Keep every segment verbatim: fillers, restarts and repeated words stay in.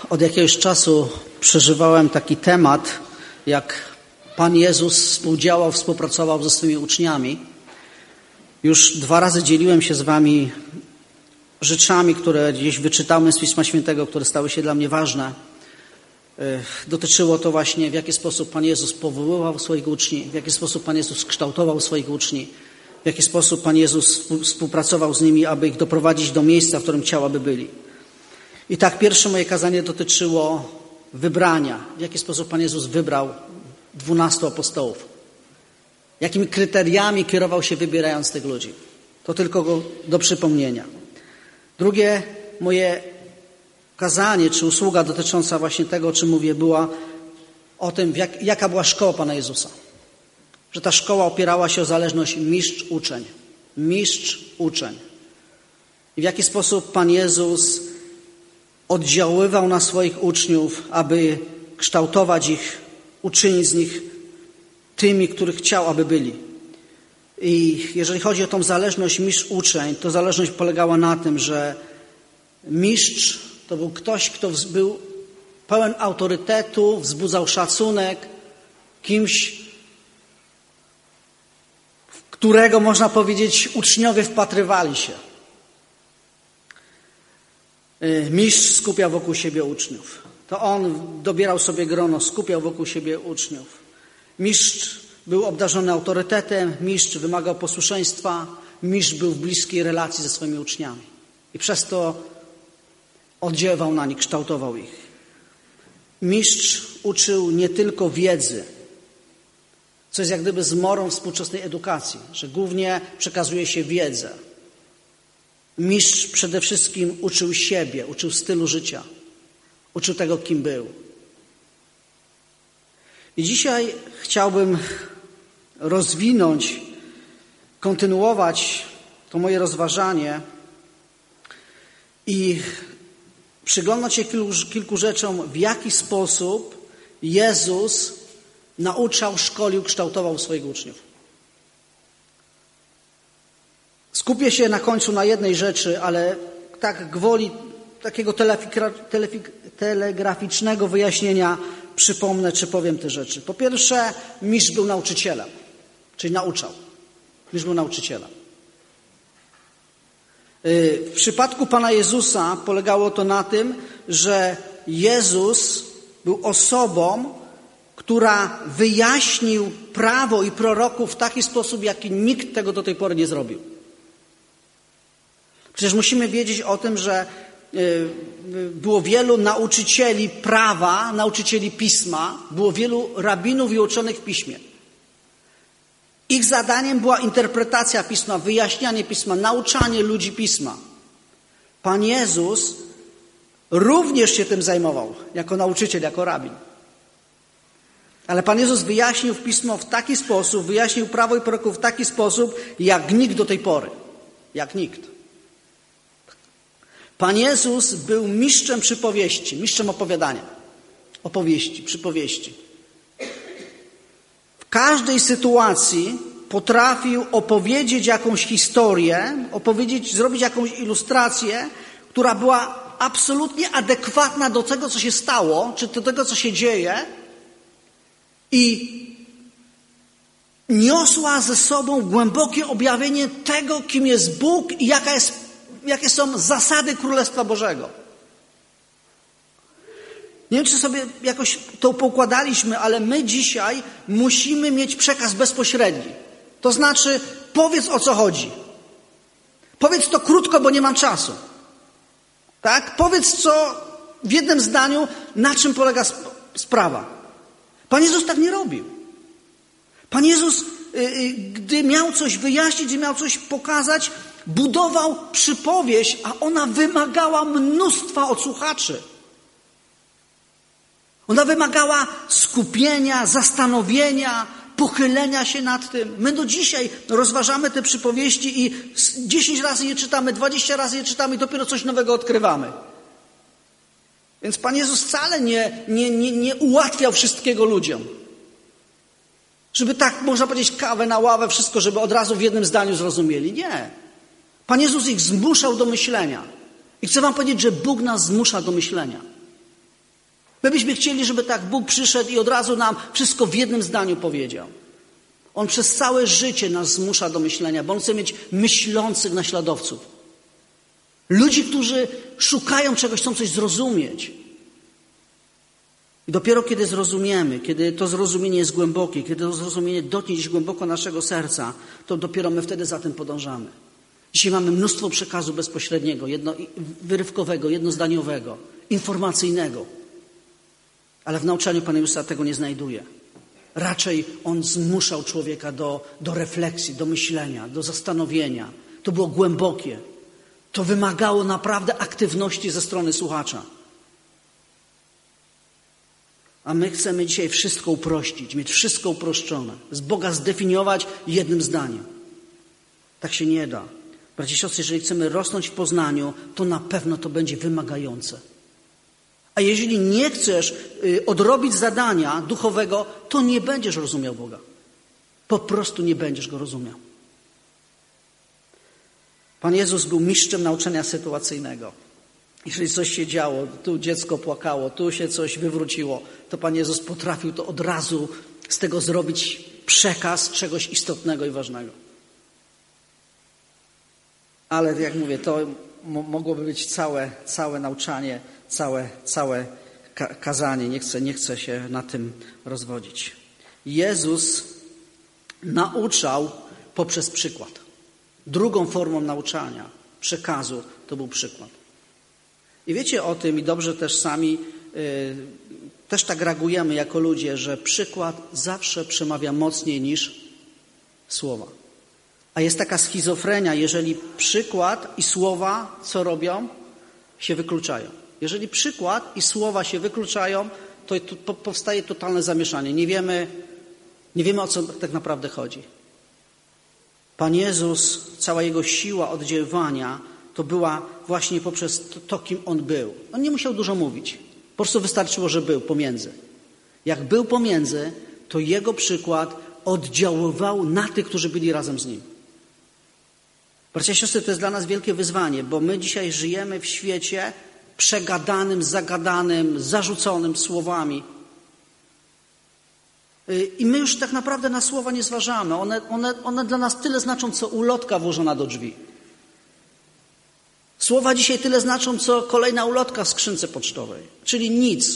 Od jakiegoś czasu przeżywałem taki temat, jak Pan Jezus współdziałał, współpracował ze swoimi uczniami. Już dwa razy dzieliłem się z wami rzeczami, które gdzieś wyczytałem z Pisma Świętego, które stały się dla mnie ważne. Dotyczyło to właśnie, w jaki sposób Pan Jezus powoływał swoich uczniów, w jaki sposób Pan Jezus kształtował swoich uczniów, w jaki sposób Pan Jezus współpracował z nimi, aby ich doprowadzić do miejsca, w którym chciał, aby byli. I tak pierwsze moje kazanie dotyczyło wybrania. W jaki sposób Pan Jezus wybrał dwunastu apostołów. Jakimi kryteriami kierował się, wybierając tych ludzi. To tylko do przypomnienia. Drugie moje kazanie, czy usługa dotycząca właśnie tego, o czym mówię, była o tym, jak, jaka była szkoła Pana Jezusa. Że ta szkoła opierała się o zależność mistrz-uczeń. Mistrz-uczeń. I w jaki sposób Pan Jezus oddziaływał na swoich uczniów, aby kształtować ich, uczynić z nich tymi, których chciał, aby byli. I jeżeli chodzi o tą zależność mistrz-uczeń, to zależność polegała na tym, że mistrz to był ktoś, kto był pełen autorytetu, wzbudzał szacunek, kimś, w którego, można powiedzieć, uczniowie wpatrywali się. Mistrz skupiał wokół siebie uczniów. To on dobierał sobie grono, skupiał wokół siebie uczniów. Mistrz był obdarzony autorytetem, mistrz wymagał posłuszeństwa, mistrz był w bliskiej relacji ze swoimi uczniami. I przez to oddziaływał na nich, kształtował ich. Mistrz uczył nie tylko wiedzy, co jest jak gdyby zmorą współczesnej edukacji, że głównie przekazuje się wiedzę. Mistrz przede wszystkim uczył siebie, uczył stylu życia, uczył tego, kim był. I dzisiaj chciałbym rozwinąć, kontynuować to moje rozważanie i przyglądać się kilku, kilku rzeczom, w jaki sposób Jezus nauczał, szkolił, kształtował swoich uczniów. Skupię się na końcu na jednej rzeczy, ale tak gwoli takiego telegraficznego wyjaśnienia przypomnę, czy powiem te rzeczy. Po pierwsze, mistrz był nauczycielem, czyli nauczał. Mistrz był nauczycielem. W przypadku Pana Jezusa polegało to na tym, że Jezus był osobą, która wyjaśnił prawo i proroków w taki sposób, jaki nikt tego do tej pory nie zrobił. Przecież musimy wiedzieć o tym, że było wielu nauczycieli prawa, nauczycieli pisma, było wielu rabinów i uczonych w piśmie. Ich zadaniem była interpretacja pisma, wyjaśnianie pisma, nauczanie ludzi pisma. Pan Jezus również się tym zajmował, jako nauczyciel, jako rabin. Ale Pan Jezus wyjaśnił pismo w taki sposób, wyjaśnił prawo i proroków w taki sposób, jak nikt do tej pory. Jak nikt. Pan Jezus był mistrzem przypowieści, mistrzem opowiadania. Opowieści, przypowieści. W każdej sytuacji potrafił opowiedzieć jakąś historię, opowiedzieć, zrobić jakąś ilustrację, która była absolutnie adekwatna do tego, co się stało, czy do tego, co się dzieje i niosła ze sobą głębokie objawienie tego, kim jest Bóg i jaka jest, jakie są zasady Królestwa Bożego. Nie wiem, czy sobie jakoś to poukładaliśmy, ale my dzisiaj musimy mieć przekaz bezpośredni. To znaczy, powiedz, o co chodzi. Powiedz to krótko, bo nie mam czasu. Tak? Powiedz, co w jednym zdaniu, na czym polega sprawa. Pan Jezus tak nie robił. Pan Jezus, gdy miał coś wyjaśnić, gdy miał coś pokazać, budował przypowieść, a ona wymagała mnóstwa od słuchaczy. Ona wymagała skupienia, zastanowienia, pochylenia się nad tym. My do dzisiaj rozważamy te przypowieści i dziesięć razy je czytamy, dwadzieścia razy je czytamy i dopiero coś nowego odkrywamy. Więc Pan Jezus wcale nie, nie, nie, nie ułatwiał wszystkiego ludziom. Żeby tak, można powiedzieć, kawę na ławę, wszystko, żeby od razu w jednym zdaniu zrozumieli. Nie. Pan Jezus ich zmuszał do myślenia. I chcę wam powiedzieć, że Bóg nas zmusza do myślenia. My byśmy chcieli, żeby tak Bóg przyszedł i od razu nam wszystko w jednym zdaniu powiedział. On przez całe życie nas zmusza do myślenia, bo On chce mieć myślących naśladowców. Ludzi, którzy szukają czegoś, chcą coś zrozumieć. I dopiero kiedy zrozumiemy, kiedy to zrozumienie jest głębokie, kiedy to zrozumienie dotknie gdzieś głęboko naszego serca, to dopiero my wtedy za tym podążamy. Dzisiaj mamy mnóstwo przekazu bezpośredniego, jedno, wyrywkowego, jednozdaniowego, informacyjnego. Ale w nauczaniu Pana Jezusa tego nie znajduje. Raczej On zmuszał człowieka do, do refleksji, do myślenia, do zastanowienia. To było głębokie. To wymagało naprawdę aktywności ze strony słuchacza. A my chcemy dzisiaj wszystko uprościć, mieć wszystko uproszczone. Z Boga zdefiniować jednym zdaniem. Tak się nie da. Bracia i siostry, jeżeli chcemy rosnąć w poznaniu, to na pewno to będzie wymagające. A jeżeli nie chcesz y, odrobić zadania duchowego, to nie będziesz rozumiał Boga. Po prostu nie będziesz Go rozumiał. Pan Jezus był mistrzem nauczania sytuacyjnego. Jeżeli coś się działo, tu dziecko płakało, tu się coś wywróciło, to Pan Jezus potrafił to od razu z tego zrobić przekaz czegoś istotnego i ważnego. Ale jak mówię, to mogłoby być całe, całe nauczanie, całe, całe kazanie. Nie chcę, nie chcę się na tym rozwodzić. Jezus nauczał poprzez przykład. Drugą formą nauczania, przekazu, to był przykład. I wiecie o tym i dobrze też sami, yy, też tak reagujemy jako ludzie, że przykład zawsze przemawia mocniej niż słowa. A jest taka schizofrenia, jeżeli przykład i słowa, co robią? Się wykluczają. Jeżeli przykład i słowa się wykluczają, to, to powstaje totalne zamieszanie. Nie wiemy, nie wiemy, o co tak naprawdę chodzi. Pan Jezus, cała Jego siła oddziaływania to była właśnie poprzez to, to, kim On był. On nie musiał dużo mówić. Po prostu wystarczyło, że był pomiędzy. Jak był pomiędzy, to Jego przykład oddziaływał na tych, którzy byli razem z Nim. Bracia i siostry, to jest dla nas wielkie wyzwanie, bo my dzisiaj żyjemy w świecie przegadanym, zagadanym, zarzuconym słowami. I my już tak naprawdę na słowa nie zważamy. One, one, one dla nas tyle znaczą, co ulotka włożona do drzwi. Słowa dzisiaj tyle znaczą, co kolejna ulotka w skrzynce pocztowej. Czyli nic.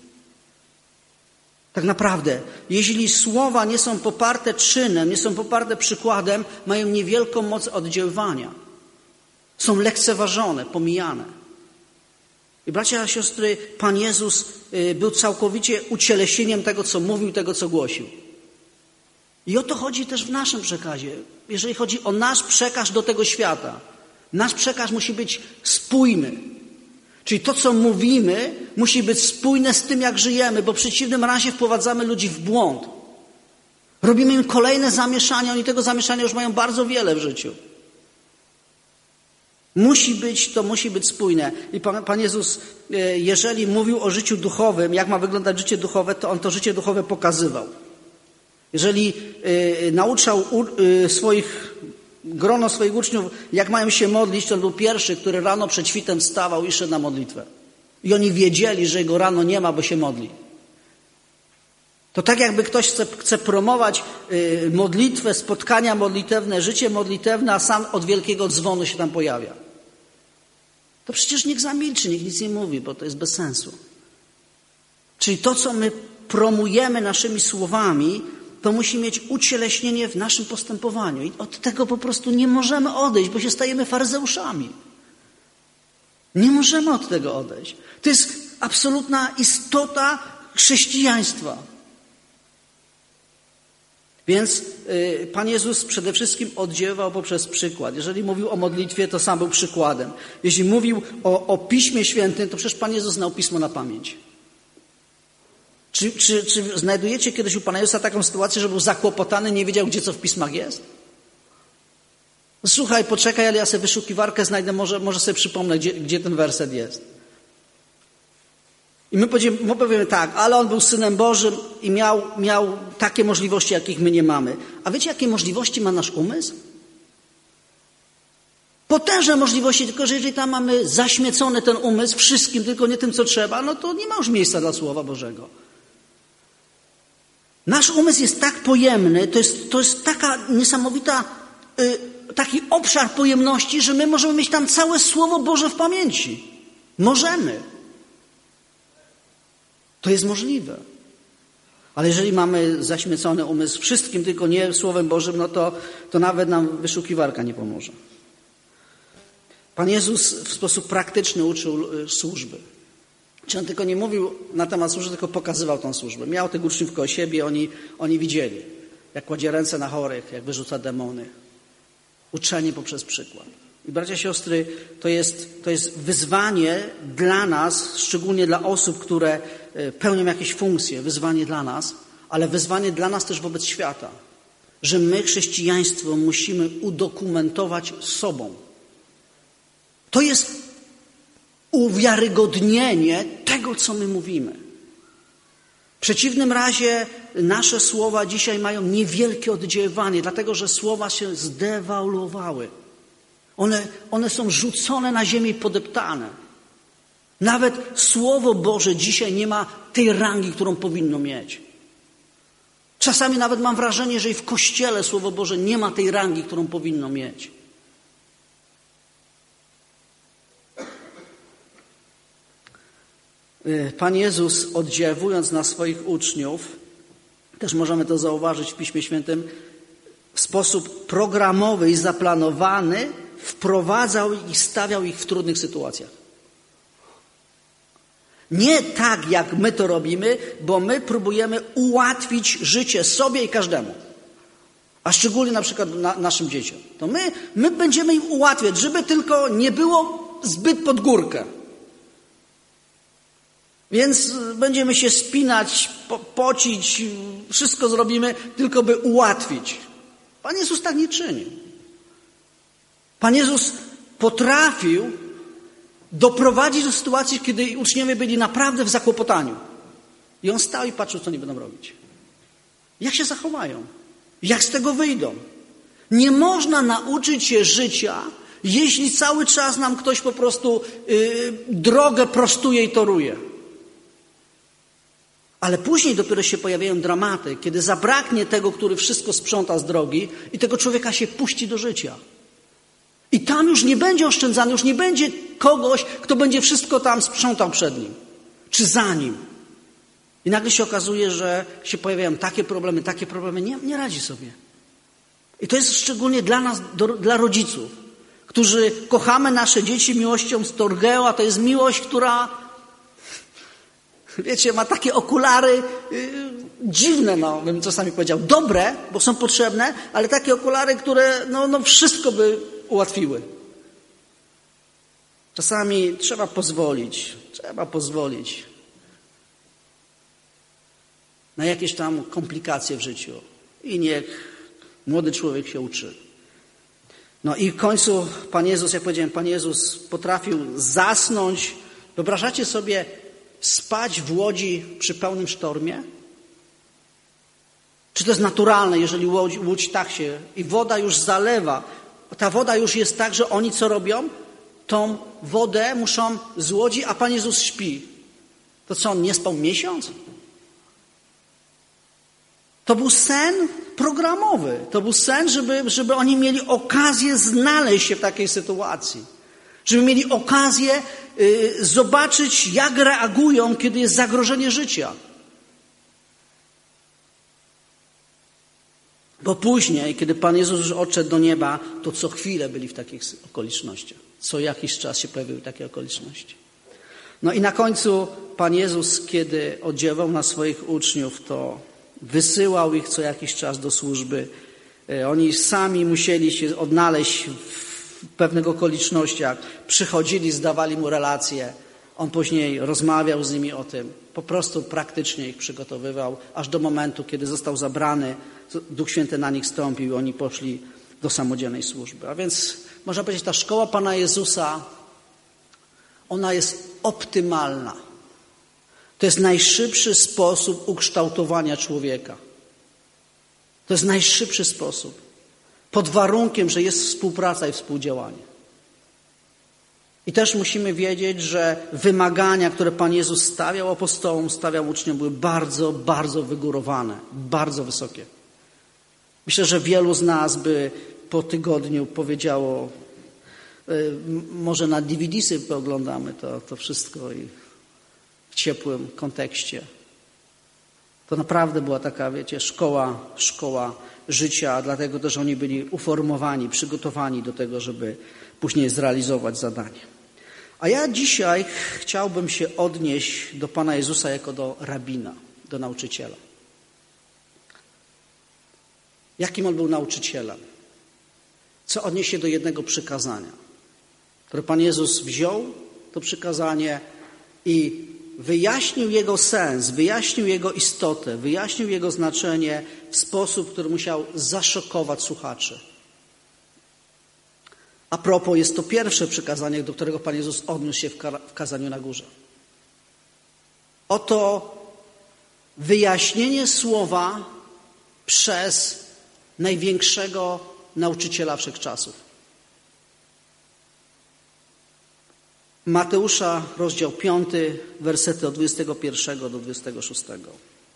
Tak naprawdę, jeśli słowa nie są poparte czynem, nie są poparte przykładem, mają niewielką moc oddziaływania. Są lekceważone, pomijane. I bracia i siostry, Pan Jezus był całkowicie ucieleśnieniem tego, co mówił, tego, co głosił. I o to chodzi też w naszym przekazie. Jeżeli chodzi o nasz przekaz do tego świata. Nasz przekaz musi być spójny. Czyli to, co mówimy, musi być spójne z tym, jak żyjemy, bo w przeciwnym razie wprowadzamy ludzi w błąd. Robimy im kolejne zamieszania, oni tego zamieszania już mają bardzo wiele w życiu. Musi być, to musi być spójne. I Pan, Pan Jezus, jeżeli mówił o życiu duchowym, jak ma wyglądać życie duchowe, to On to życie duchowe pokazywał. Jeżeli y, nauczał y, swoich, grono swoich uczniów, jak mają się modlić, to on był pierwszy, który rano przed świtem wstawał i szedł na modlitwę. I oni wiedzieli, że jego rano nie ma, bo się modli. To tak jakby ktoś chce, chce promować y, modlitwę, spotkania modlitewne, życie modlitewne, a sam od wielkiego dzwonu się tam pojawia. To przecież niech zamilczy, niech nic nie mówi, bo to jest bez sensu. Czyli to, co my promujemy naszymi słowami, to musi mieć ucieleśnienie w naszym postępowaniu. I od tego po prostu nie możemy odejść, bo się stajemy faryzeuszami. Nie możemy od tego odejść. To jest absolutna istota chrześcijaństwa. Więc y, Pan Jezus przede wszystkim oddziaływał poprzez przykład. Jeżeli mówił o modlitwie, to sam był przykładem. Jeśli mówił o, o Piśmie Świętym, to przecież Pan Jezus znał Pismo na pamięć. Czy, czy, czy znajdujecie kiedyś u Pana Jezusa taką sytuację, że był zakłopotany, nie wiedział, gdzie co w Pismach jest? Słuchaj, poczekaj, ale ja sobie wyszukiwarkę znajdę, może, może sobie przypomnę, gdzie, gdzie ten werset jest. I my powiemy, my powiemy tak, ale on był Synem Bożym i miał, miał takie możliwości, jakich my nie mamy. A wiecie, jakie możliwości ma nasz umysł? potężne możliwości, tylko że jeżeli tam mamy zaśmiecony ten umysł wszystkim, tylko nie tym, co trzeba, no to nie ma już miejsca dla Słowa Bożego. Nasz umysł jest tak pojemny, to jest, to jest taka niesamowita, y, taki obszar pojemności, że my możemy mieć tam całe Słowo Boże w pamięci. Możemy. To jest możliwe. Ale jeżeli mamy zaśmiecony umysł wszystkim, tylko nie Słowem Bożym, no to, to nawet nam wyszukiwarka nie pomoże. Pan Jezus w sposób praktyczny uczył służby. Czy on tylko nie mówił na temat służby, tylko pokazywał tą służbę. Miał tych uczniów koło siebie, oni, oni widzieli, jak kładzie ręce na chorych, jak wyrzuca demony. Uczenie poprzez przykład. I bracia, siostry, to jest, to jest wyzwanie dla nas, szczególnie dla osób, które pełnią jakieś funkcje, wyzwanie dla nas, ale wyzwanie dla nas też wobec świata, że my chrześcijaństwo musimy udokumentować sobą. To jest uwiarygodnienie tego, co my mówimy. W przeciwnym razie nasze słowa dzisiaj mają niewielkie oddziaływanie, dlatego że słowa się zdewaluowały. One, one są rzucone na ziemię i podeptane. Nawet Słowo Boże dzisiaj nie ma tej rangi, którą powinno mieć. Czasami nawet mam wrażenie, że i w Kościele Słowo Boże nie ma tej rangi, którą powinno mieć. Pan Jezus, oddziałując na swoich uczniów, też możemy to zauważyć w Piśmie Świętym, w sposób programowy i zaplanowany wprowadzał i stawiał ich w trudnych sytuacjach. Nie tak, jak my to robimy, bo my próbujemy ułatwić życie sobie i każdemu. A szczególnie na przykład na, naszym dzieciom. To my, my będziemy im ułatwiać, żeby tylko nie było zbyt pod górkę. Więc będziemy się spinać, po, pocić, wszystko zrobimy, tylko by ułatwić. Pan Jezus tak nie czynił. Pan Jezus potrafił doprowadzić do sytuacji, kiedy uczniowie byli naprawdę w zakłopotaniu. I On stał i patrzył, co oni będą robić. Jak się zachowają? Jak z tego wyjdą? Nie można nauczyć się życia, jeśli cały czas nam ktoś po prostu yy, drogę prostuje i toruje. Ale później dopiero się pojawiają dramaty, kiedy zabraknie tego, który wszystko sprząta z drogi i tego człowieka się puści do życia. I tam już nie będzie oszczędzany, już nie będzie kogoś, kto będzie wszystko tam sprzątał przed nim, czy za nim. I nagle się okazuje, że się pojawiają takie problemy, takie problemy, nie, nie radzi sobie. I to jest szczególnie dla nas, do, dla rodziców, którzy kochamy nasze dzieci miłością storgeo, a to jest miłość, która, wiecie, ma takie okulary yy, dziwne, no, bym czasami powiedział, dobre, bo są potrzebne, ale takie okulary, które no, no wszystko by ułatwiły. Czasami trzeba pozwolić, trzeba pozwolić na jakieś tam komplikacje w życiu i niech młody człowiek się uczy. No i w końcu Pan Jezus, jak powiedziałem, Pan Jezus potrafił zasnąć. Wyobrażacie sobie spać w łodzi przy pełnym sztormie? Czy to jest naturalne, jeżeli łódź, łódź tak się i woda już zalewa? Ta woda już jest tak, że oni co robią? Tą wodę muszą z łodzi, a Pan Jezus śpi. To co, on nie spał miesiąc? To był sen programowy. To był sen, żeby, żeby oni mieli okazję znaleźć się w takiej sytuacji. Żeby mieli okazję y, zobaczyć, jak reagują, kiedy jest zagrożenie życia. Bo później, kiedy Pan Jezus już odszedł do nieba, to co chwilę byli w takich okolicznościach. Co jakiś czas się pojawiły takie okoliczności. No i na końcu Pan Jezus, kiedy oddziaływał na swoich uczniów, to wysyłał ich co jakiś czas do służby. Oni sami musieli się odnaleźć w pewnych okolicznościach. Przychodzili, zdawali mu relacje. On później rozmawiał z nimi o tym. Po prostu praktycznie ich przygotowywał, aż do momentu, kiedy został zabrany. Duch Święty na nich stąpił i oni poszli do samodzielnej służby. A więc można powiedzieć, ta szkoła Pana Jezusa, ona jest optymalna. To jest najszybszy sposób ukształtowania człowieka. To jest najszybszy sposób. Pod warunkiem, że jest współpraca i współdziałanie. I też musimy wiedzieć, że wymagania, które Pan Jezus stawiał apostołom, stawiał uczniom, były bardzo, bardzo wygórowane, bardzo wysokie. Myślę, że wielu z nas by po tygodniu powiedziało, może na D V D-sy pooglądamy to, to wszystko i w ciepłym kontekście. To naprawdę była taka, wiecie, szkoła, szkoła życia, dlatego też oni byli uformowani, przygotowani do tego, żeby później zrealizować zadanie. A ja dzisiaj chciałbym się odnieść do Pana Jezusa jako do rabina, do nauczyciela. Jakim on był nauczycielem? Co odnieść się do jednego przykazania, które Pan Jezus wziął, to przykazanie i wyjaśnił jego sens, wyjaśnił jego istotę, wyjaśnił jego znaczenie w sposób, który musiał zaszokować słuchaczy. A propos, jest to pierwsze przykazanie, do którego Pan Jezus odniósł się w kazaniu na górze. Oto wyjaśnienie słowa przez największego nauczyciela wszechczasów. Mateusza, rozdział piąty, wersety od dwudziestego pierwszego do dwudziestego szóstego.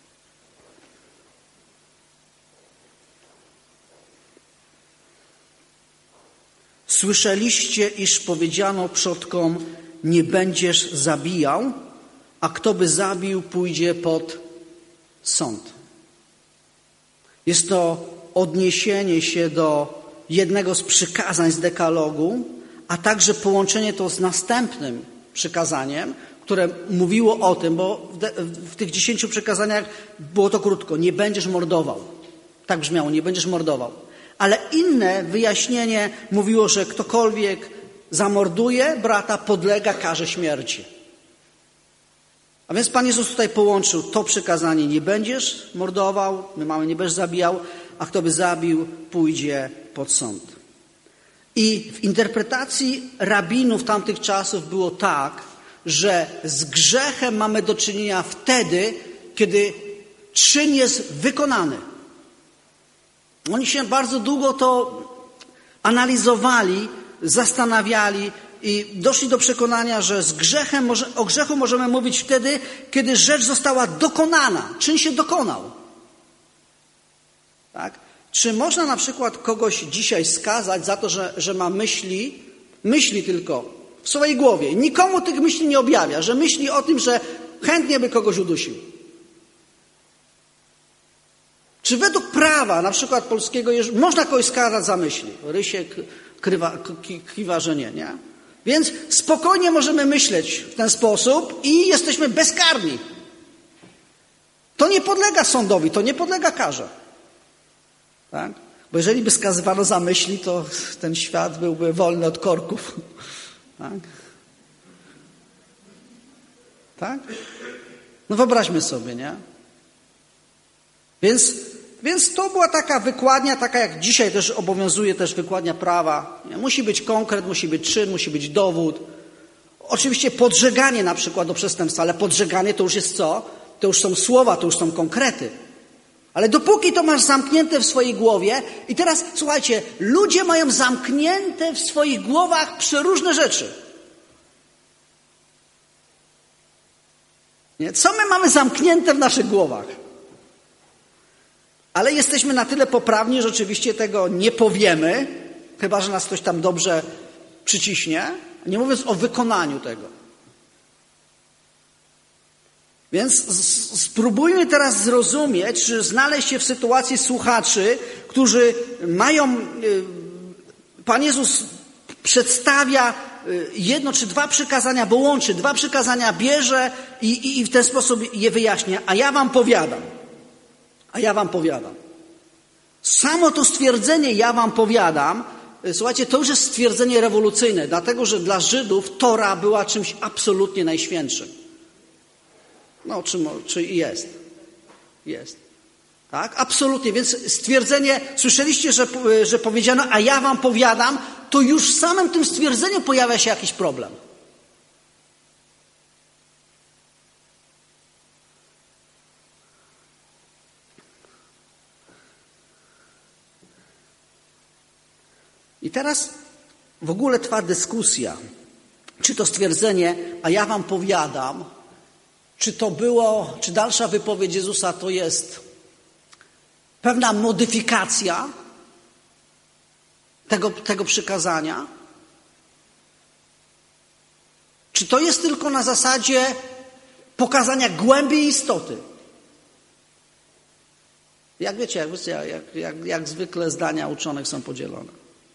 Słyszeliście, iż powiedziano przodkom, nie będziesz zabijał, a kto by zabił, pójdzie pod sąd. Jest to odniesienie się do jednego z przykazań z dekalogu, a także połączenie to z następnym przykazaniem, które mówiło o tym, bo w, de, w tych dziesięciu przykazaniach było to krótko, nie będziesz mordował. Tak brzmiało, nie będziesz mordował. Ale inne wyjaśnienie mówiło, że ktokolwiek zamorduje brata, podlega karze śmierci. A więc Pan Jezus tutaj połączył to przykazanie, nie będziesz mordował, my mamy nie będziesz zabijał, a kto by zabił, pójdzie pod sąd. I w interpretacji rabinów tamtych czasów było tak, że z grzechem mamy do czynienia wtedy, kiedy czyn jest wykonany. Oni się bardzo długo to analizowali, zastanawiali i doszli do przekonania, że z grzechem może, o grzechu możemy mówić wtedy, kiedy rzecz została dokonana, czyn się dokonał. Tak? Czy można na przykład kogoś dzisiaj skazać za to, że, że ma myśli, myśli tylko w swojej głowie, nikomu tych myśli nie objawia, że myśli o tym, że chętnie by kogoś udusił? Czy według prawa, na przykład polskiego, można kogoś skazać za myśli? Rysiek krywa, kiwa, że nie, nie? Więc spokojnie możemy myśleć w ten sposób i jesteśmy bezkarni. To nie podlega sądowi, to nie podlega karze. Tak? Bo jeżeli by skazywano za myśli, to ten świat byłby wolny od korków. Tak? Tak? No wyobraźmy sobie, nie? Więc, więc to była taka wykładnia, taka jak dzisiaj też obowiązuje też wykładnia prawa. Nie? Musi być konkret, musi być czyn, musi być dowód. Oczywiście podżeganie na przykład do przestępstwa, ale podżeganie to już jest co? To już są słowa, to już są konkrety. Ale dopóki to masz zamknięte w swojej głowie i teraz słuchajcie, ludzie mają zamknięte w swoich głowach przeróżne rzeczy. Nie? Co my mamy zamknięte w naszych głowach? Ale jesteśmy na tyle poprawni, że oczywiście tego nie powiemy, chyba że nas ktoś tam dobrze przyciśnie, nie mówiąc o wykonaniu tego. Więc spróbujmy teraz zrozumieć, czy znaleźć się w sytuacji słuchaczy, którzy mają, Pan Jezus przedstawia jedno czy dwa przykazania, bo łączy dwa przykazania, bierze i, i, i w ten sposób je wyjaśnia. A ja wam powiadam, a ja wam powiadam. Samo to stwierdzenie ja wam powiadam, słuchajcie, to już jest stwierdzenie rewolucyjne, dlatego że dla Żydów Tora była czymś absolutnie najświętszym. No, czy, czy jest? Jest. Tak? Absolutnie. Więc stwierdzenie, słyszeliście, że, że powiedziano, a ja wam powiadam, to już w samym tym stwierdzeniu pojawia się jakiś problem. I teraz w ogóle trwa dyskusja, czy to stwierdzenie, a ja wam powiadam, czy to było, czy dalsza wypowiedź Jezusa to jest pewna modyfikacja tego, tego przykazania? Czy to jest tylko na zasadzie pokazania głębi i istoty? Jak wiecie, jak, jak, jak, jak zwykle zdania uczonych są podzielone.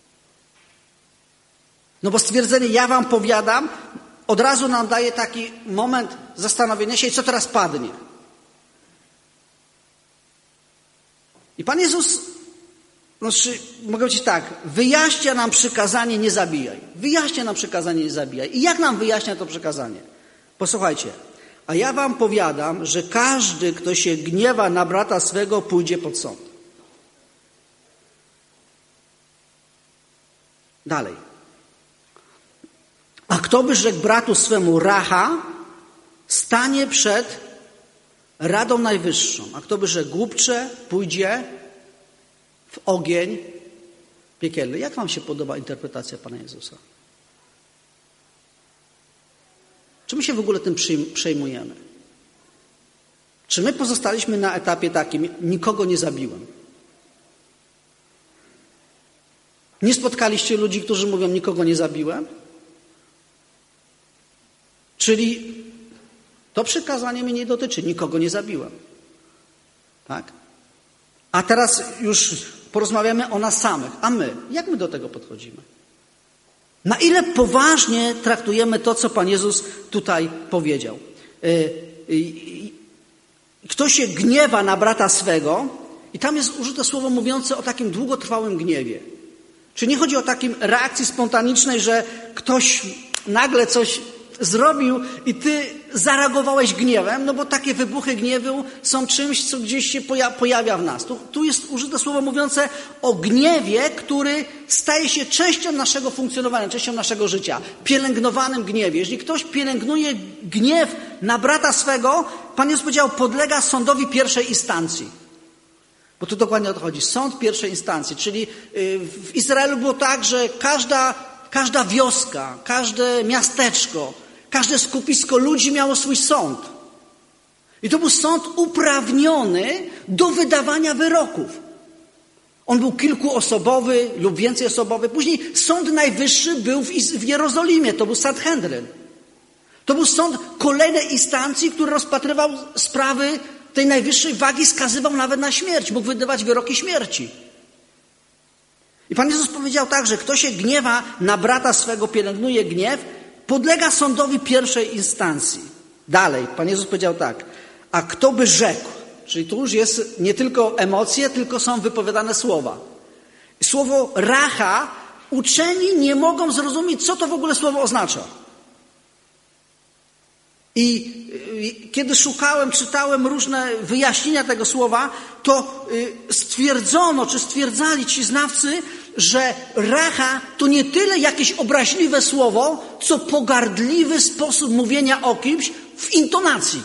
No bo stwierdzenie, ja wam powiadam, od razu nam daje taki moment zastanowienia się, co teraz padnie. I Pan Jezus, znaczy, mogę powiedzieć tak, wyjaśnia nam przykazanie nie zabijaj. Wyjaśnia nam przykazanie nie zabijaj. I jak nam wyjaśnia to przykazanie? Posłuchajcie. A ja wam powiadam, że każdy, kto się gniewa na brata swego, pójdzie pod sąd. Dalej. A kto by rzekł bratu swemu racha, stanie przed Radą Najwyższą. A kto by rzekł głupcze, pójdzie w ogień piekielny. Jak wam się podoba interpretacja Pana Jezusa? Czy my się w ogóle tym przejmujemy? Czy my pozostaliśmy na etapie takim, nikogo nie zabiłem? Nie spotkaliście ludzi, którzy mówią, nikogo nie zabiłem? Czyli to przykazanie mnie nie dotyczy, nikogo nie zabiłem. Tak? A teraz już porozmawiamy o nas samych. A my? Jak my do tego podchodzimy? Na ile poważnie traktujemy to, co Pan Jezus tutaj powiedział? Kto się gniewa na brata swego, i tam jest użyte słowo mówiące o takim długotrwałym gniewie. Czyli nie chodzi o takim reakcji spontanicznej, że ktoś nagle coś zrobił i ty zareagowałeś gniewem, no bo takie wybuchy gniewu są czymś, co gdzieś się pojawia w nas. Tu, tu jest użyte słowo mówiące o gniewie, który staje się częścią naszego funkcjonowania, częścią naszego życia. Pielęgnowanym gniewie. Jeżeli ktoś pielęgnuje gniew na brata swego, Pan Jezus powiedział, podlega sądowi pierwszej instancji. Bo tu dokładnie o to chodzi. Sąd pierwszej instancji. Czyli w Izraelu było tak, że każda, każda wioska, każde miasteczko, każde skupisko ludzi miało swój sąd. I to był sąd uprawniony do wydawania wyroków. On był kilkuosobowy lub więcej osobowy. Później Sąd Najwyższy był w, w Jerozolimie. To był Sanhedryn. To był sąd kolejnej instancji, który rozpatrywał sprawy tej najwyższej wagi, skazywał nawet na śmierć. Mógł wydawać wyroki śmierci. I Pan Jezus powiedział tak, że kto się gniewa na brata swego, pielęgnuje gniew, podlega sądowi pierwszej instancji. Dalej, Pan Jezus powiedział tak, a kto by rzekł, czyli tu już jest nie tylko emocje, tylko są wypowiadane słowa. Słowo racha uczeni nie mogą zrozumieć, co to w ogóle słowo oznacza. I kiedy szukałem, czytałem różne wyjaśnienia tego słowa, to stwierdzono, czy stwierdzali ci znawcy, że racha to nie tyle jakieś obraźliwe słowo, co pogardliwy sposób mówienia o kimś w intonacji.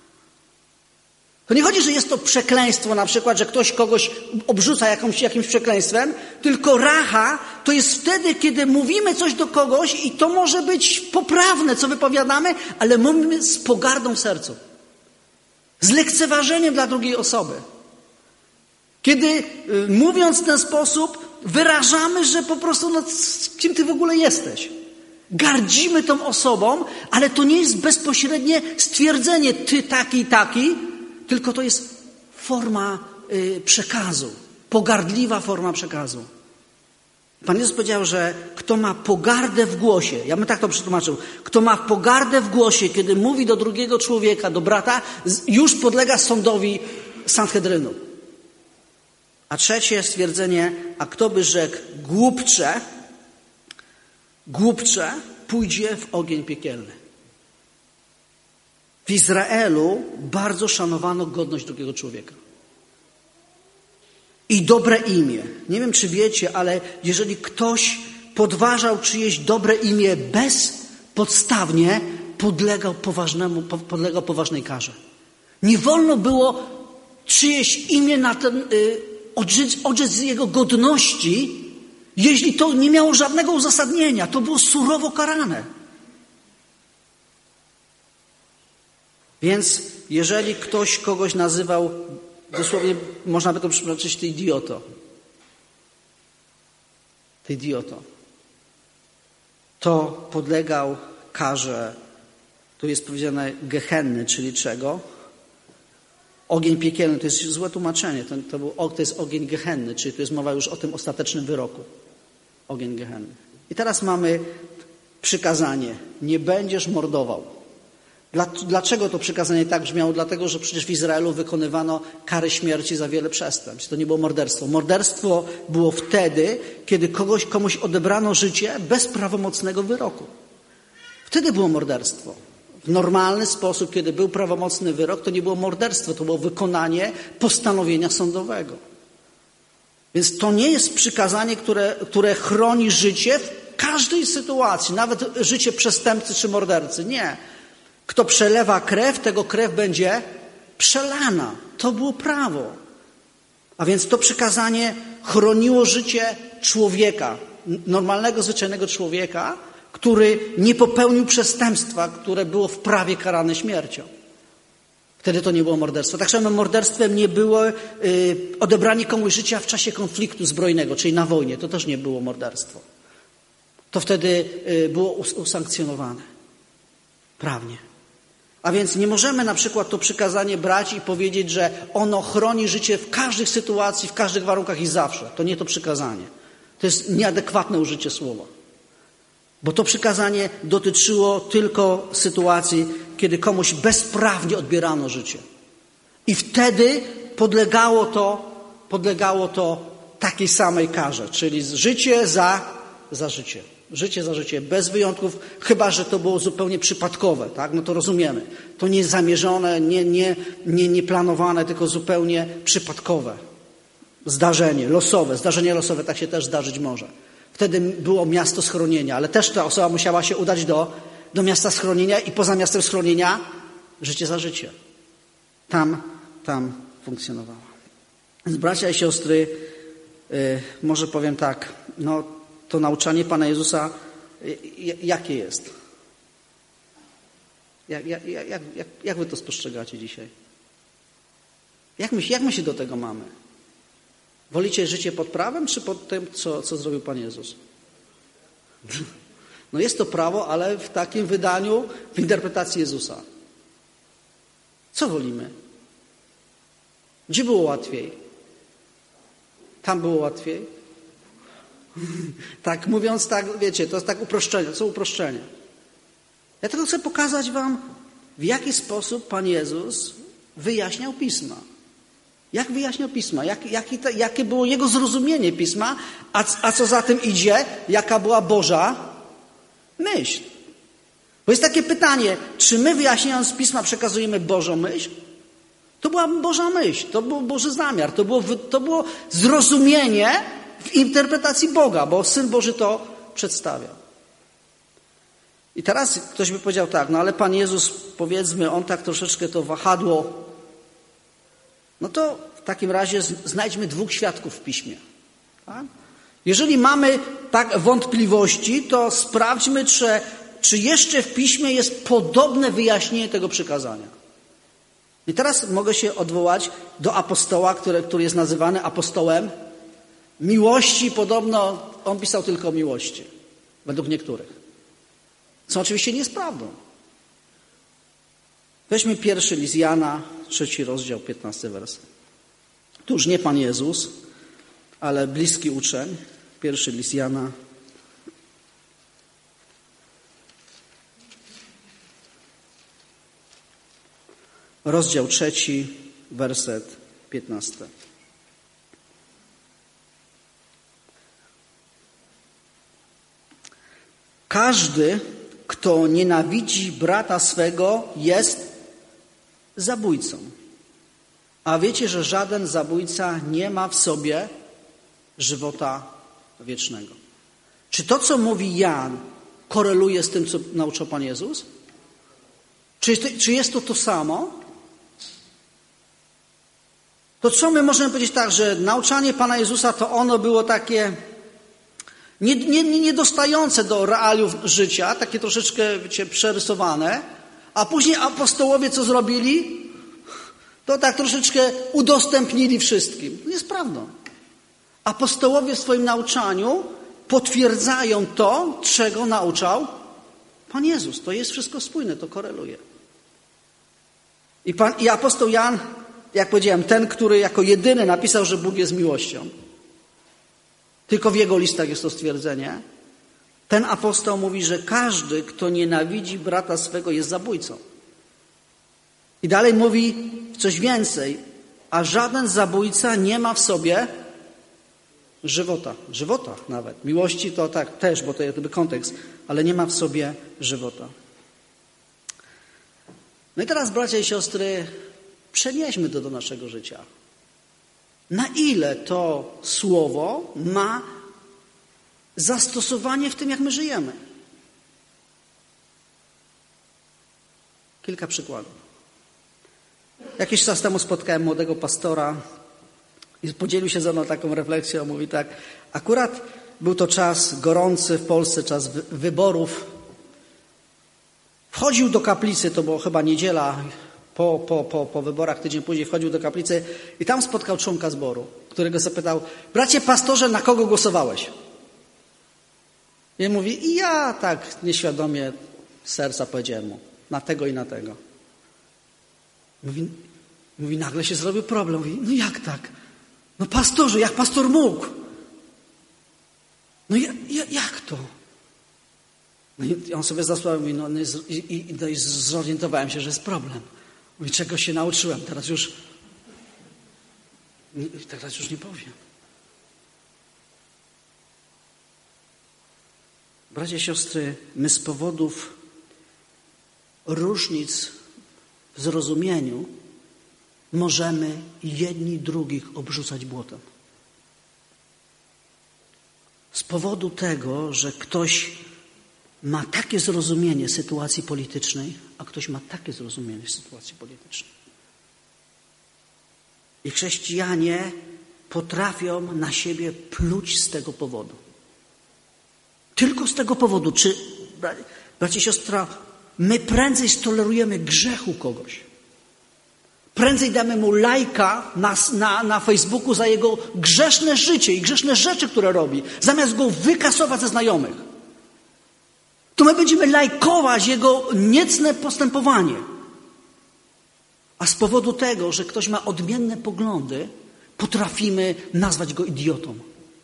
To nie chodzi, że jest to przekleństwo, na przykład, że ktoś kogoś obrzuca jakąś, jakimś przekleństwem, tylko racha to jest wtedy, kiedy mówimy coś do kogoś i to może być poprawne, co wypowiadamy, ale mówimy z pogardą w sercu. Z lekceważeniem dla drugiej osoby. Kiedy mówiąc w ten sposób wyrażamy, że po prostu no, kim ty w ogóle jesteś. Gardzimy tą osobą, ale to nie jest bezpośrednie stwierdzenie ty taki, taki, tylko to jest forma y, przekazu, pogardliwa forma przekazu. Pan Jezus powiedział, że kto ma pogardę w głosie, ja bym tak to przetłumaczył, kto ma pogardę w głosie, kiedy mówi do drugiego człowieka, do brata, już podlega sądowi Sanhedrynu. A trzecie stwierdzenie, a kto by rzekł głupcze, głupcze, pójdzie w ogień piekielny. W Izraelu bardzo szanowano godność drugiego człowieka. I dobre imię. Nie wiem, czy wiecie, ale jeżeli ktoś podważał czyjeś dobre imię bezpodstawnie, podlegał poważnemu, podlegał poważnej karze. Nie wolno było czyjeś imię na ten, y, odrzec, odrzec z jego godności, jeśli to nie miało żadnego uzasadnienia. To było surowo karane. Więc jeżeli ktoś kogoś nazywał, dosłownie można by to przetłumaczyć, ty idioto. Ty idioto. To podlegał karze, tu jest powiedziane gehenny, czyli czego? Ogień piekielny, to jest złe tłumaczenie, to, to, był, to jest ogień gehenny, czyli tu jest mowa już o tym ostatecznym wyroku. Ogień gehenny. I teraz mamy przykazanie, nie będziesz mordował. Dlaczego to przykazanie tak brzmiało? Dlatego, że przecież w Izraelu wykonywano kary śmierci za wiele przestępstw. To nie było morderstwo. Morderstwo było wtedy, kiedy kogoś, komuś odebrano życie bez prawomocnego wyroku. Wtedy było morderstwo. W normalny sposób, kiedy był prawomocny wyrok, to nie było morderstwo, to było wykonanie postanowienia sądowego. Więc to nie jest przykazanie, które, które chroni życie w każdej sytuacji, nawet życie przestępcy czy mordercy. Nie. Kto przelewa krew, tego krew będzie przelana. To było prawo. A więc to przykazanie chroniło życie człowieka, normalnego, zwyczajnego człowieka, który nie popełnił przestępstwa, które było w prawie karane śmiercią. Wtedy to nie było morderstwo. Tak samo morderstwem nie było y, odebranie komuś życia w czasie konfliktu zbrojnego, czyli na wojnie. To też nie było morderstwo. To wtedy y, było us- usankcjonowane prawnie. A więc nie możemy na przykład to przykazanie brać i powiedzieć, że ono chroni życie w każdej sytuacji, w każdych warunkach i zawsze. To nie to przykazanie. To jest nieadekwatne użycie słowa. Bo to przykazanie dotyczyło tylko sytuacji, kiedy komuś bezprawnie odbierano życie. I wtedy podlegało to, podlegało to takiej samej karze, czyli życie za, za życie. Życie za życie, bez wyjątków, chyba że to było zupełnie przypadkowe, tak? No to rozumiemy. To nie zamierzone, nie, nie, nie, nie planowane, tylko zupełnie przypadkowe. Zdarzenie losowe, zdarzenie losowe, tak się też zdarzyć może. Wtedy było miasto schronienia, ale też ta osoba musiała się udać do, do miasta schronienia i poza miastem schronienia życie za życie. Tam, tam funkcjonowała. Więc bracia i siostry, yy, może powiem tak, no to nauczanie Pana Jezusa, yy, jakie jest? Jak, jak, jak, jak, jak wy to spostrzegacie dzisiaj? Jak my, jak my się do tego mamy? Wolicie życie pod prawem, czy pod tym, co, co zrobił Pan Jezus? No jest to prawo, ale w takim wydaniu, w interpretacji Jezusa. Co wolimy? Gdzie było łatwiej? Tam było łatwiej? Tak mówiąc, tak, wiecie, to jest tak uproszczenie, co uproszczenie. Ja tylko chcę pokazać wam, w jaki sposób Pan Jezus wyjaśniał Pisma. Jak wyjaśniał Pisma? Jak, jaki to, jakie było Jego zrozumienie Pisma? A, a co za tym idzie? Jaka była Boża myśl? Bo jest takie pytanie, czy my wyjaśniając Pisma przekazujemy Bożą myśl? To była Boża myśl, to był Boży zamiar, to było, to było zrozumienie w interpretacji Boga, bo Syn Boży to przedstawia. I teraz ktoś by powiedział tak, no ale Pan Jezus, powiedzmy, On tak troszeczkę to wahadło. No to w takim razie znajdźmy dwóch świadków w Piśmie. Tak? Jeżeli mamy tak wątpliwości, to sprawdźmy, czy, czy jeszcze w Piśmie jest podobne wyjaśnienie tego przykazania. I teraz mogę się odwołać do apostoła, który, który jest nazywany apostołem miłości. Podobno on pisał tylko o miłości, według niektórych. Co oczywiście nie jest prawdą. Weźmy pierwszy list Jana, trzeci rozdział, piętnasty werset. Tu już nie Pan Jezus, ale bliski uczeń. Pierwszy list Jana. Rozdział trzeci, werset piętnasty. Każdy, kto nienawidzi brata swego, jest zabójcą. A wiecie, że żaden zabójca nie ma w sobie żywota wiecznego. Czy to, co mówi Jan, koreluje z tym, co nauczał Pan Jezus? Czy jest to, czy jest to to samo? To co my możemy powiedzieć tak, że nauczanie Pana Jezusa to ono było takie nie, nie, nie, niedostające do realiów życia, takie troszeczkę, wiecie, przerysowane, A później apostołowie co zrobili? To tak troszeczkę udostępnili wszystkim. To jest prawdą. Apostołowie w swoim nauczaniu potwierdzają to, czego nauczał Pan Jezus. To jest wszystko spójne, to koreluje. I, Pan, i apostoł Jan, jak powiedziałem, ten, który jako jedyny napisał, że Bóg jest miłością. Tylko w jego listach jest to stwierdzenie. Ten apostoł mówi, że każdy, kto nienawidzi brata swego, jest zabójcą. I dalej mówi coś więcej. A żaden zabójca nie ma w sobie żywota. Żywota nawet. Miłości to tak też, bo to jest jakby kontekst. Ale nie ma w sobie żywota. No i teraz, bracia i siostry, przenieśmy to do naszego życia. Na ile to słowo ma zastosowanie w tym, jak my żyjemy? Kilka przykładów. Jakiś czas temu spotkałem młodego pastora i podzielił się ze mną taką refleksją. Mówi tak, akurat był to czas gorący w Polsce, czas wy- wyborów. Wchodził do kaplicy, to było chyba niedziela, po, po, po, po wyborach, tydzień później wchodził do kaplicy i tam spotkał członka zboru, którego zapytał, bracie pastorze, na kogo głosowałeś? I mówi, i ja tak nieświadomie z serca powiedziałem mu, na tego i na tego. Mówi, mówi nagle się zrobił problem. Mówi, no jak tak? No pastorze, jak pastor mógł? No ja, ja, jak to? No i on sobie zasłał, mówi, no, i, i, no i zorientowałem się, że jest problem. Mówi, czego się nauczyłem, teraz już teraz już nie powiem. Bracia i siostry, my z powodów różnic w zrozumieniu możemy jedni drugich obrzucać błotem. Z powodu tego, że ktoś ma takie zrozumienie sytuacji politycznej, a ktoś ma takie zrozumienie sytuacji politycznej. I chrześcijanie potrafią na siebie pluć z tego powodu. Tylko z tego powodu, czy, bracia i siostra, my prędzej stolerujemy grzechu kogoś. Prędzej damy mu lajka na, na, na Facebooku za jego grzeszne życie i grzeszne rzeczy, które robi, zamiast go wykasować ze znajomych. To my będziemy lajkować jego niecne postępowanie. A z powodu tego, że ktoś ma odmienne poglądy, potrafimy nazwać go idiotą.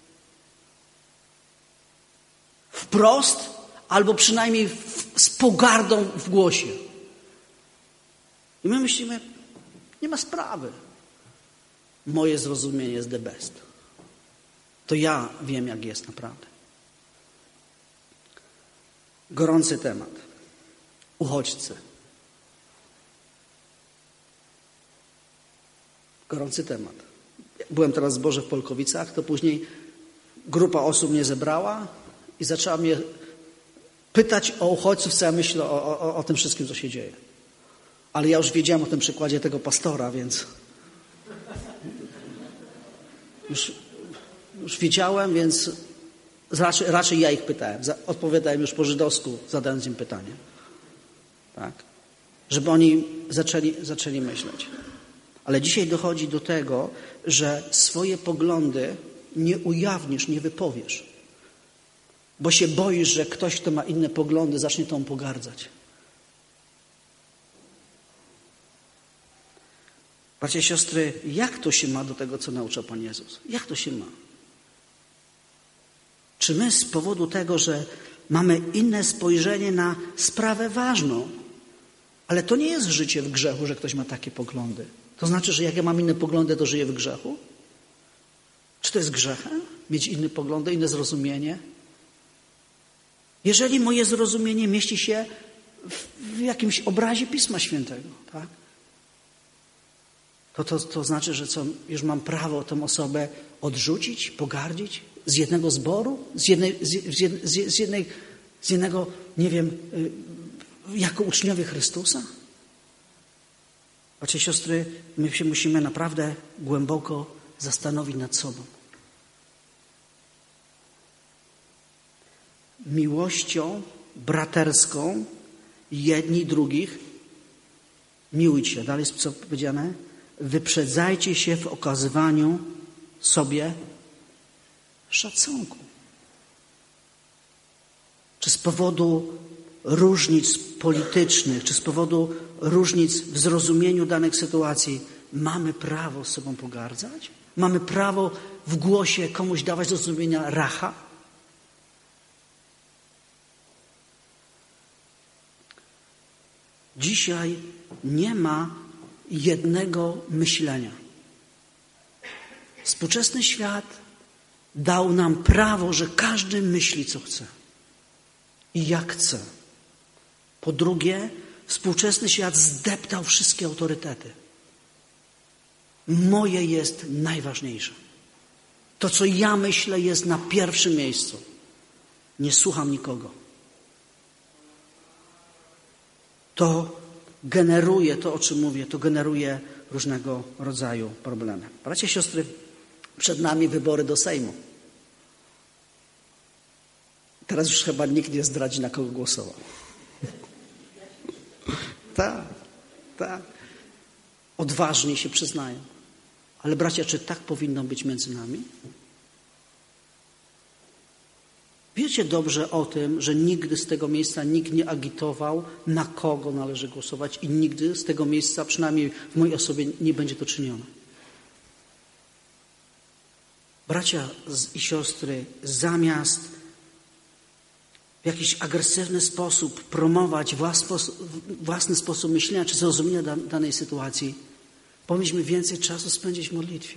Wprost, albo przynajmniej w, z pogardą w głosie. I my myślimy, nie ma sprawy. Moje zrozumienie jest the best. To ja wiem, jak jest naprawdę. Gorący temat. Uchodźcy. Gorący temat. Byłem teraz w zborze w Polkowicach, to później grupa osób mnie zebrała i zaczęła mnie pytać o uchodźców, co ja myślę o, o, o tym wszystkim, co się dzieje. Ale ja już wiedziałem o tym przykładzie tego pastora, więc już, już wiedziałem, więc raczej, raczej ja ich pytałem. Odpowiadałem już po żydowsku, zadając im pytanie. Tak? Żeby oni zaczęli, zaczęli myśleć. Ale dzisiaj dochodzi do tego, że swoje poglądy nie ujawnisz, nie wypowiesz. Bo się boisz, że ktoś, kto ma inne poglądy, zacznie tą pogardzać. Bracia i siostry, jak to się ma do tego, co naucza Pan Jezus? Jak to się ma? Czy my z powodu tego, że mamy inne spojrzenie na sprawę ważną, ale to nie jest życie w grzechu, że ktoś ma takie poglądy. To znaczy, że jak ja mam inne poglądy, to żyję w grzechu? Czy to jest grzechem? Mieć inne poglądy, inne zrozumienie? Jeżeli moje zrozumienie mieści się w, w jakimś obrazie Pisma Świętego, tak? To, to, to znaczy, że co, już mam prawo tę osobę odrzucić, pogardzić z jednego zboru, z, jednej, z, z, z, jednej, z jednego, nie wiem, jako uczniowie Chrystusa? Bracia i siostry, my się musimy naprawdę głęboko zastanowić nad sobą. Miłością braterską jedni drugich Miłujcie. Dalej jest co powiedziane? Wyprzedzajcie się w okazywaniu sobie szacunku. Czy z powodu różnic politycznych, czy z powodu różnic w zrozumieniu danych sytuacji mamy prawo z sobą pogardzać? Mamy prawo w głosie komuś dawać do zrozumienia racha? Dzisiaj nie ma jednego myślenia. Współczesny świat dał nam prawo, że każdy myśli, co chce i jak chce. Po drugie, współczesny świat zdeptał wszystkie autorytety. Moje jest najważniejsze. To, co ja myślę, jest na pierwszym miejscu. Nie słucham nikogo. To generuje, to o czym mówię, to generuje różnego rodzaju problemy. Bracia i siostry, przed nami wybory do Sejmu. Teraz już chyba nikt nie zdradzi, na kogo głosował. Tak, tak. Odważnie się przyznają. Ale bracia, czy tak powinno być między nami? Wiecie dobrze o tym, że nigdy z tego miejsca nikt nie agitował, na kogo należy głosować i nigdy z tego miejsca, przynajmniej w mojej osobie, nie będzie to czynione. Bracia i siostry, zamiast w jakiś agresywny sposób promować własny sposób myślenia czy zrozumienia danej sytuacji, powinniśmy więcej czasu spędzić w modlitwie.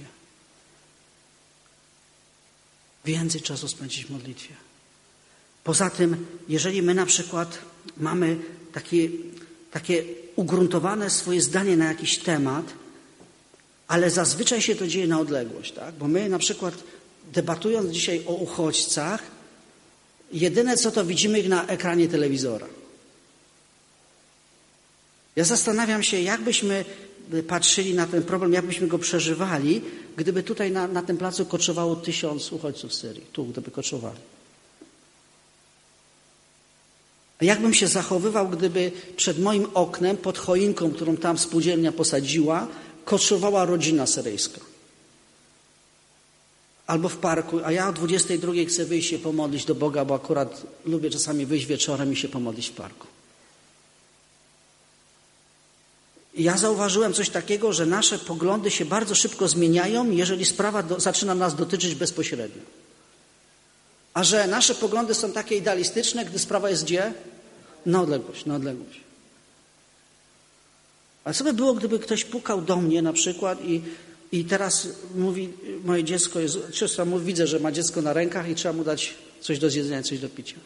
Więcej czasu spędzić w modlitwie. Poza tym, jeżeli my na przykład mamy takie, takie ugruntowane swoje zdanie na jakiś temat, ale zazwyczaj się to dzieje na odległość, tak? Bo my na przykład debatując dzisiaj o uchodźcach, jedyne co to widzimy ich na ekranie telewizora. Ja zastanawiam się, jak byśmy patrzyli na ten problem, jak byśmy go przeżywali, gdyby tutaj na, na tym placu koczowało tysiąc uchodźców z Syrii. Tu gdyby koczowali. A jak bym się zachowywał, gdyby przed moim oknem, pod choinką, którą tam spółdzielnia posadziła, koczowała rodzina syryjska? Albo w parku, a ja o dwudziestej drugiej chcę wyjść się pomodlić do Boga, bo akurat lubię czasami wyjść wieczorem i się pomodlić w parku. I ja zauważyłem coś takiego, że nasze poglądy się bardzo szybko zmieniają, jeżeli sprawa do, zaczyna nas dotyczyć bezpośrednio. A że nasze poglądy są takie idealistyczne, gdy sprawa jest gdzie? Na odległość, na odległość. Ale co by było, gdyby ktoś pukał do mnie na przykład i, i teraz mówi, moje dziecko jest, siostra mówi, widzę, że ma dziecko na rękach i trzeba mu dać coś do zjedzenia, coś do picia.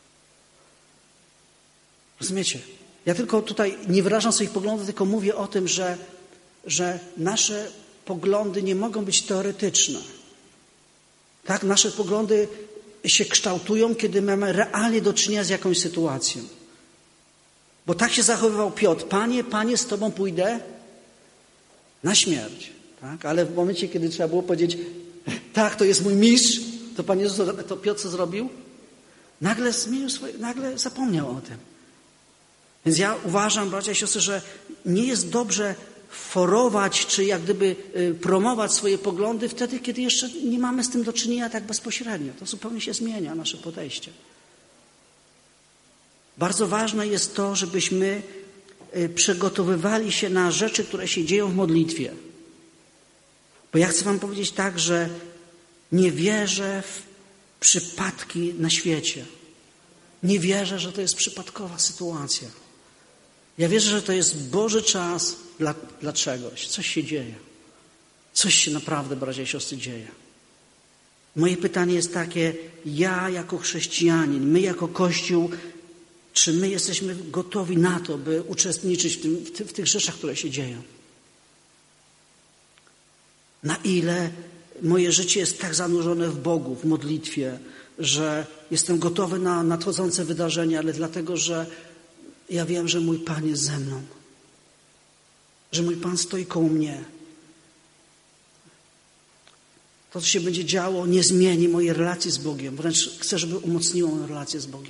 Rozumiecie? Ja tylko tutaj nie wyrażam swoich poglądów, tylko mówię o tym, że, że nasze poglądy nie mogą być teoretyczne. Tak? Nasze poglądy się kształtują, kiedy mamy realnie do czynienia z jakąś sytuacją. Bo tak się zachowywał Piotr. Panie, Panie, z Tobą pójdę na śmierć. Tak? Ale w momencie, kiedy trzeba było powiedzieć, tak, to jest mój mistrz, to Pan Jezus, to Piotr co zrobił? Nagle zmienił swoje, nagle zapomniał o tym. Więc ja uważam, bracia i siostry, że nie jest dobrze forować, czy jak gdyby promować swoje poglądy wtedy, kiedy jeszcze nie mamy z tym do czynienia tak bezpośrednio. To zupełnie się zmienia nasze podejście. Bardzo ważne jest to, żebyśmy przygotowywali się na rzeczy, które się dzieją w modlitwie. Bo ja chcę wam powiedzieć tak, że nie wierzę w przypadki na świecie. Nie wierzę, że to jest przypadkowa sytuacja. Ja wierzę, że to jest Boży czas dla, dla czegoś. Coś się dzieje. Coś się naprawdę, bracia i siostry, dzieje. Moje pytanie jest takie, ja jako chrześcijanin, my jako Kościół, czy my jesteśmy gotowi na to, by uczestniczyć w, tym, w, ty, w tych rzeczach, które się dzieją? Na ile moje życie jest tak zanurzone w Bogu, w modlitwie, że jestem gotowy na nadchodzące wydarzenia, ale dlatego, że ja wiem, że mój Pan jest ze mną. Że mój Pan stoi koło mnie. To, co się będzie działo, nie zmieni mojej relacji z Bogiem. Wręcz chcę, żeby umocniło moją relację z Bogiem.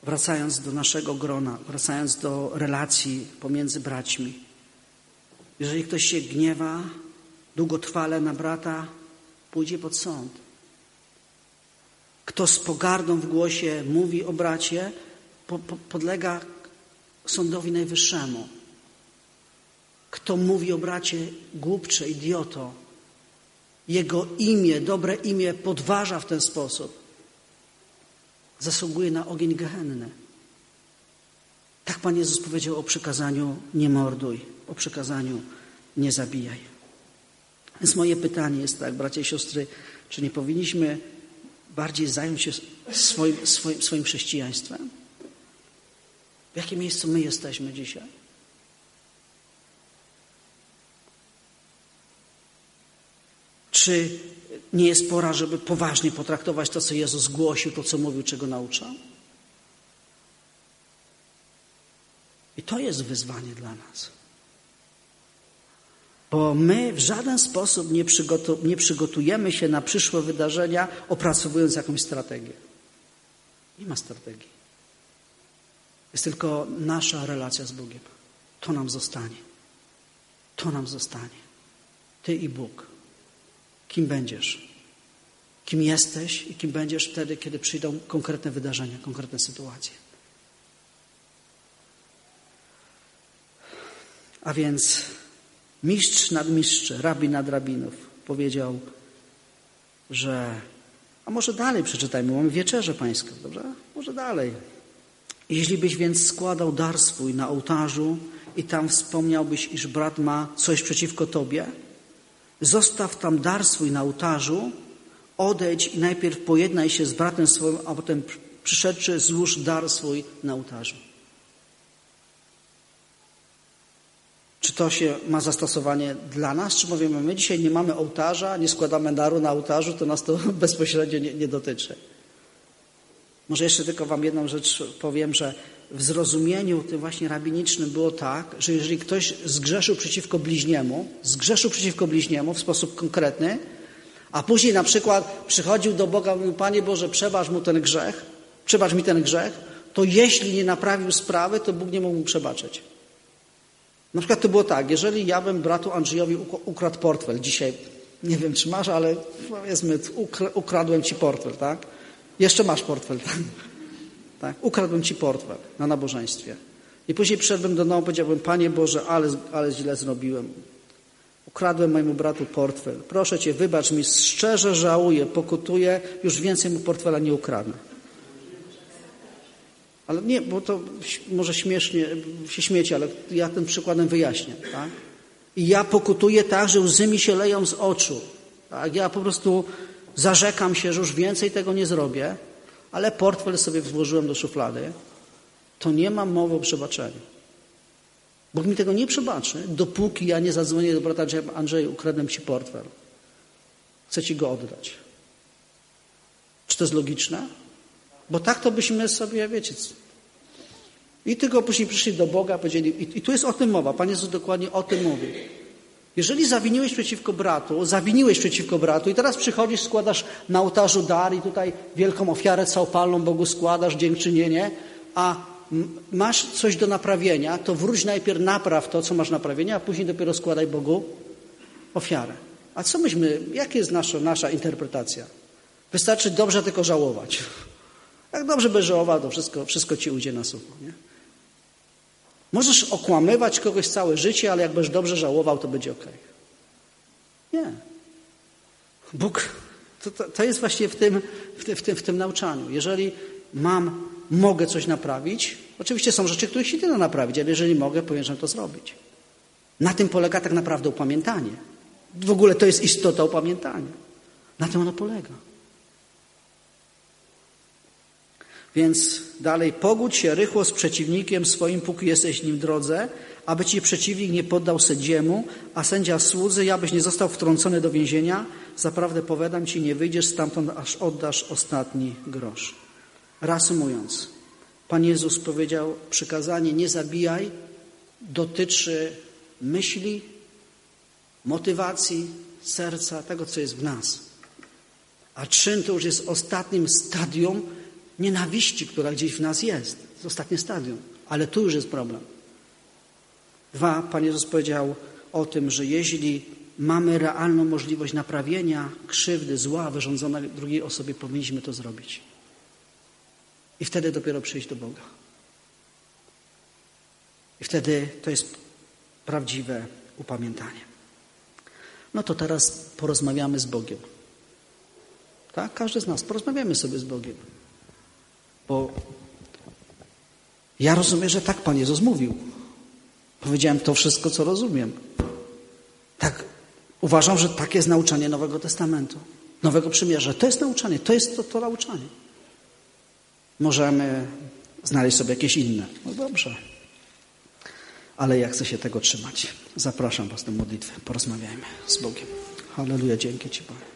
wracając do naszego grona, wracając do relacji pomiędzy braćmi. Jeżeli ktoś się gniewa długotrwale na brata, pójdzie pod sąd. Kto z pogardą w głosie mówi o bracie, po, po, podlega sądowi najwyższemu. Kto mówi o bracie głupcze, idioto, jego imię, dobre imię podważa w ten sposób, zasługuje na ogień gehenny. Tak Pan Jezus powiedział o przykazaniu nie morduj, o przykazaniu nie zabijaj. Więc moje pytanie jest tak, bracia i siostry, czy nie powinniśmy bardziej zająć się swoim, swoim, swoim chrześcijaństwem? W jakim miejscu my jesteśmy dzisiaj? Czy nie jest pora, żeby poważnie potraktować to, co Jezus głosił, to, co mówił, czego nauczał? I to jest wyzwanie dla nas. Bo my w żaden sposób nie, przygotu- nie przygotujemy się na przyszłe wydarzenia, opracowując jakąś strategię. Nie ma strategii. Jest tylko nasza relacja z Bogiem. To nam zostanie. To nam zostanie. Ty i Bóg. Kim będziesz? Kim jesteś i kim będziesz wtedy, kiedy przyjdą konkretne wydarzenia, konkretne sytuacje. A więc mistrz nad mistrze, rabin nad rabinów powiedział, że... A może dalej przeczytajmy, mamy wieczerzę pańską, dobrze? Może dalej. Jeśli byś więc składał dar swój na ołtarzu i tam wspomniałbyś, iż brat ma coś przeciwko tobie, zostaw tam dar swój na ołtarzu, odejdź i najpierw pojednaj się z bratem swoim, a potem przyszedłszy złóż dar swój na ołtarzu. Czy to się ma zastosowanie dla nas? Czy mówimy, my dzisiaj nie mamy ołtarza, nie składamy daru na ołtarzu, to nas to bezpośrednio nie, nie dotyczy. Może jeszcze tylko wam jedną rzecz powiem, że w zrozumieniu tym właśnie rabinicznym było tak, że jeżeli ktoś zgrzeszył przeciwko bliźniemu, zgrzeszył przeciwko bliźniemu w sposób konkretny, a później na przykład przychodził do Boga i mówił, Panie Boże, przebacz mu ten grzech, przebacz mi ten grzech, to jeśli nie naprawił sprawy, to Bóg nie mógł mu przebaczyć. Na przykład to było tak, jeżeli ja bym bratu Andrzejowi ukradł portfel dzisiaj, nie wiem czy masz, ale powiedzmy, ukradłem ci portfel, tak? Jeszcze masz portfel, tak? tak? Ukradłem ci portfel na nabożeństwie. I później przyszedłbym do domu i powiedziałbym, Panie Boże, ale, ale źle zrobiłem. Ukradłem mojemu bratu portfel. Proszę Cię, wybacz mi, szczerze żałuję, pokutuję, już więcej mu portfela nie ukradnę. Ale nie, bo to może śmiesznie się śmiecie, ale ja tym przykładem wyjaśnię. Tak? I ja pokutuję tak, że łzy mi się leją z oczu. Tak? Ja po prostu zarzekam się, że już więcej tego nie zrobię, ale portfel sobie włożyłem do szuflady. To nie mam mowy o przebaczeniu. Bóg mi tego nie przebaczy, dopóki ja nie zadzwonię do brata Andrzeja, Andrzej, ukradłem ci portfel. Chcę ci go oddać. Czy to jest logiczne? Bo tak to byśmy sobie, wiecie, i tylko później przyszli do Boga, powiedzieli, i, i tu jest o tym mowa, Pan Jezus dokładnie o tym mówi. Jeżeli zawiniłeś przeciwko bratu, zawiniłeś przeciwko bratu i teraz przychodzisz, składasz na ołtarzu dar i tutaj wielką ofiarę całopalną Bogu składasz, dziękczynienie, a masz coś do naprawienia, to wróć najpierw, napraw to, co masz naprawienia, a później dopiero składaj Bogu ofiarę. A co myśmy, jaka jest nasza, nasza interpretacja? Wystarczy dobrze tylko żałować. Jak dobrze będziesz żałował, to wszystko, wszystko ci ujdzie na sucho. Nie? Możesz okłamywać kogoś całe życie, ale jak będziesz dobrze żałował, to będzie okej. Nie. Bóg, to, to, to jest właśnie w tym, w, tym, w, tym, w tym nauczaniu. Jeżeli mam, mogę coś naprawić, oczywiście są rzeczy, których się nie da naprawić, ale jeżeli mogę, powinienem to zrobić. Na tym polega tak naprawdę upamiętanie. W ogóle to jest istota upamiętania. Na tym ono polega. Więc dalej, pogódź się rychło z przeciwnikiem swoim, póki jesteś nim w drodze, aby ci przeciwnik nie poddał sędziemu, a sędzia słudzy, abyś nie został wtrącony do więzienia. Zaprawdę powiadam ci, nie wyjdziesz stamtąd, aż oddasz ostatni grosz. Reasumując, Pan Jezus powiedział, przykazanie nie zabijaj dotyczy myśli, motywacji, serca, tego, co jest w nas. A czyn to już jest ostatnim stadium nienawiści, która gdzieś w nas jest. To jest ostatnie stadium, ale tu już jest problem. Dwa, Pan Jezus powiedział o tym, że jeśli mamy realną możliwość naprawienia krzywdy, zła wyrządzonego drugiej osobie, powinniśmy to zrobić. I wtedy dopiero przyjść do Boga. I wtedy to jest prawdziwe upamiętanie. No to teraz porozmawiamy z Bogiem. Tak? Każdy z nas. Porozmawiamy sobie z Bogiem. Bo ja rozumiem, że tak Pan Jezus mówił. Powiedziałem to wszystko, co rozumiem. Tak, uważam, że tak jest nauczanie Nowego Testamentu. Nowego Przymierza. To jest nauczanie. To jest to, to nauczanie. Możemy znaleźć sobie jakieś inne. No dobrze. Ale ja chcę się tego trzymać. Zapraszam Was do modlitwy. Porozmawiajmy z Bogiem. Halleluja. Dzięki Ci, Panie.